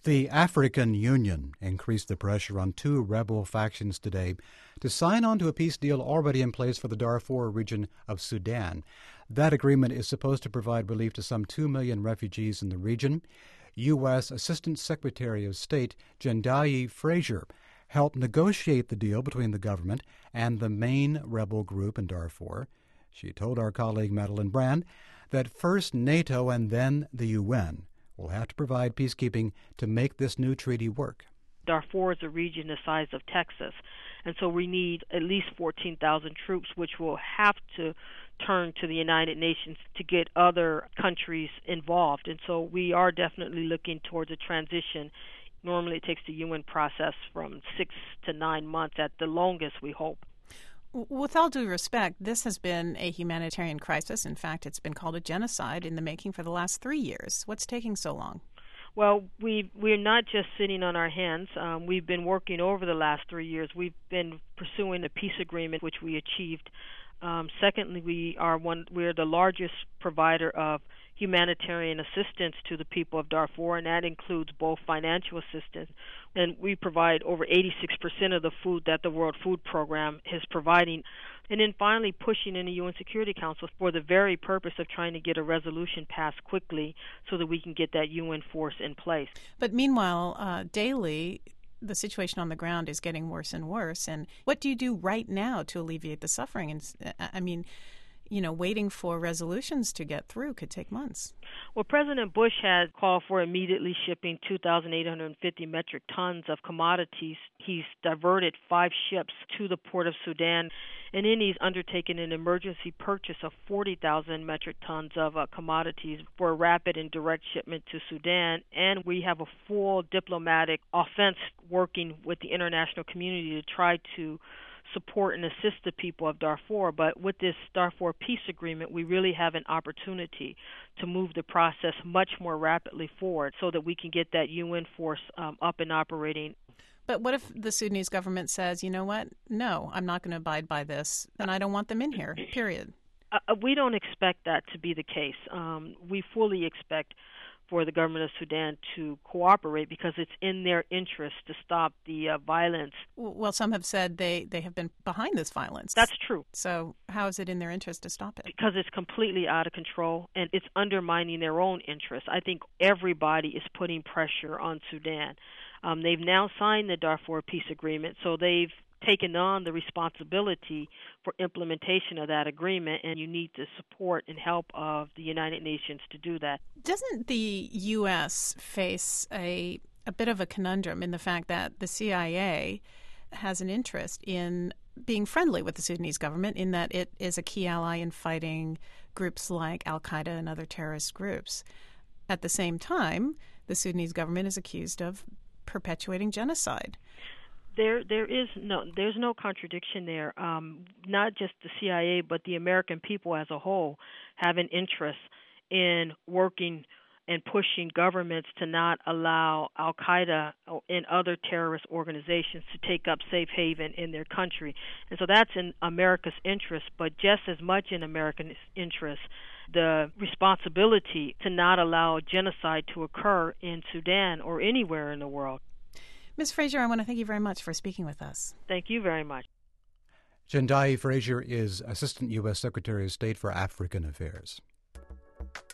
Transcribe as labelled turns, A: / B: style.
A: The African Union increased the pressure on two rebel factions today to sign on to a peace deal already in place for the Darfur region of Sudan. That agreement is supposed to provide relief to some 2 million refugees in the region. U.S. Assistant Secretary of State Jendayi Frazier helped negotiate the deal between the government and the main rebel group in Darfur. She told our colleague Madeline Brand that first NATO and then the UN will have to provide peacekeeping to make this new treaty work.
B: Darfur is a region the size of Texas, and so we need at least 14,000 troops, which will have to turn to the United Nations to get other countries involved. And so we are definitely looking towards a transition. Normally it takes the UN process from 6 to 9 months at the longest, we hope.
C: With all due respect, this has been a humanitarian crisis. In fact, it's been called a genocide in the making for the last 3 years. What's taking so long?
B: Well, we're not just sitting on our hands. We've been working over the last 3 years. We've been pursuing a peace agreement, which we achieved. Secondly, we're the largest provider of humanitarian assistance to the people of Darfur, and that includes both financial assistance, and we provide over 86% of the food that the World Food Program is providing. And then finally, pushing in the UN Security Council for the very purpose of trying to get a resolution passed quickly so that we can get that UN force in place.
C: But meanwhile, daily, the situation on the ground is getting worse and worse. And what do you do right now to alleviate the suffering? And I mean, waiting for resolutions to get through could take months.
B: Well, President Bush had called for immediately shipping 2,850 metric tons of commodities. He's diverted 5 ships to the port of Sudan, and then he's undertaken an emergency purchase of 40,000 metric tons of commodities for a rapid and direct shipment to Sudan. And we have a full diplomatic offense working with the international community to try to support and assist the people of Darfur. But with this Darfur peace agreement, we really have an opportunity to move the process much more rapidly forward so that we can get that UN force up and operating.
C: But what if the Sudanese government says, you know what, no, I'm not going to abide by this, and I don't want them in here, period?
B: We don't expect that to be the case. We fully expect for the government of Sudan to cooperate because it's in their interest to stop the violence.
C: Well, some have said they have been behind this violence.
B: That's true.
C: So how is it in their interest to stop it?
B: Because it's completely out of control and it's undermining their own interests. I think everybody is putting pressure on Sudan. They've now signed the Darfur peace agreement, so they've taken on the responsibility for implementation of that agreement, and you need the support and help of the United Nations to do that.
C: Doesn't the U.S. face a bit of a conundrum in the fact that the CIA has an interest in being friendly with the Sudanese government in that it is a key ally in fighting groups like al-Qaeda and other terrorist groups? At the same time, the Sudanese government is accused of perpetuating genocide.
B: There's no contradiction there. Not just the CIA, but the American people as a whole have an interest in working and pushing governments to not allow al-Qaeda and other terrorist organizations to take up safe haven in their country. And so that's in America's interest, but just as much in American interest, the responsibility to not allow genocide to occur in Sudan or anywhere in the world.
C: Ms. Frazier, I want to thank you very much for speaking with us.
B: Thank you very much.
A: Jendayi Frazier is Assistant U.S. Secretary of State for African Affairs.